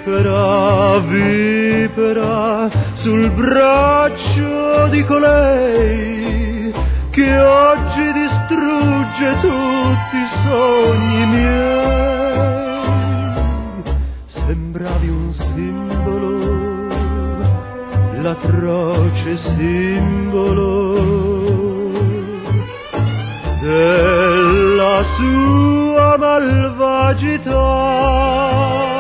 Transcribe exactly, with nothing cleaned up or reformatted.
vipera, vipera, sul braccio di colei che oggi distrugge tutti i sogni miei. Sembravi un simbolo, l'atroce simbolo della sua malvagità.